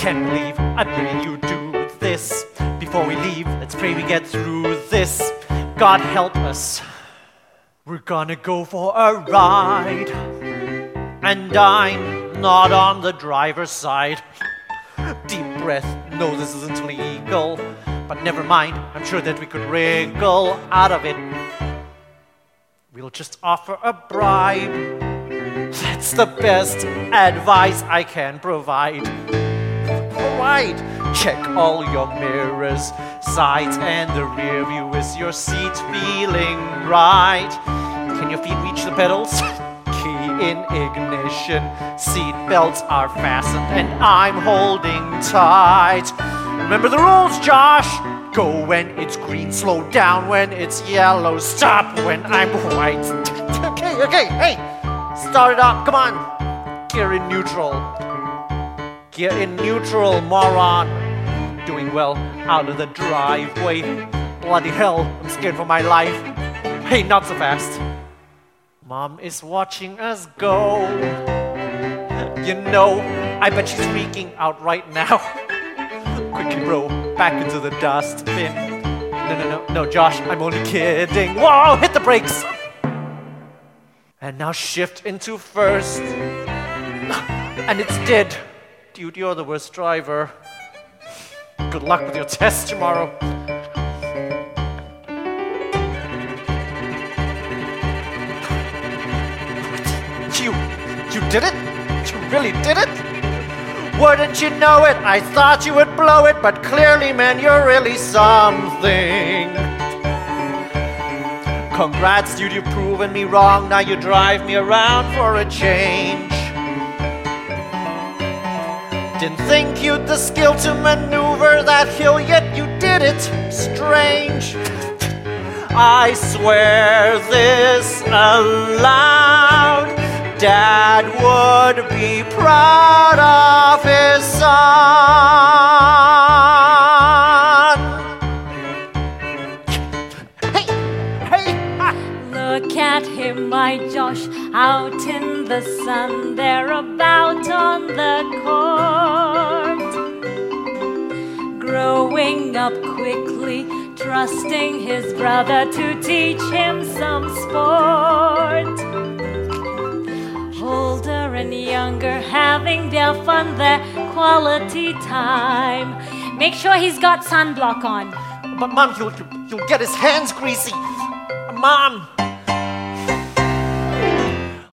can't believe I'm letting you do this. Before we leave, let's pray we get through this. God help us. We're gonna go for a ride, and I'm not on the driver's side. Deep breath, no, this isn't legal, but never mind, I'm sure that we could wriggle out of it. We'll just offer a bribe. That's the best advice I can provide. Alright, check all your mirrors, sides and the rear view. Is your seat feeling right? Can your feet reach the pedals? Key in ignition, seat belts are fastened and I'm holding tight. Remember the rules, Josh! Go when it's green, slow down when it's yellow, stop when I'm white. Okay, hey! Start it up, come on! Gear in neutral. Gear in neutral, moron. Doing well out of the driveway. Bloody hell, I'm scared for my life. Hey, not so fast. Mom is watching us go. You know, I bet she's freaking out right now. Quickly, bro, back into the dustbin. No, Josh, I'm only kidding. Whoa, hit the brakes. And now shift into first. And it's dead. Dude, you're the worst driver. Good luck with your test tomorrow. You did it? You really did it? Wouldn't you know it? I thought you would blow it, but clearly, man, you're really something. Congrats, dude, you've proven me wrong. Now you drive me around for a change. Didn't think you'd the skill to maneuver that hill, yet you did it. Strange. I swear this aloud. Dad would be proud of his son. Hey! Look at him, my Josh, out in the sun. They're about on the court. Growing up quickly, trusting his brother to teach him some sport. Older and younger, having their fun, their quality time. Make sure he's got sunblock on. But Mom, you'll get his hands greasy. Mom!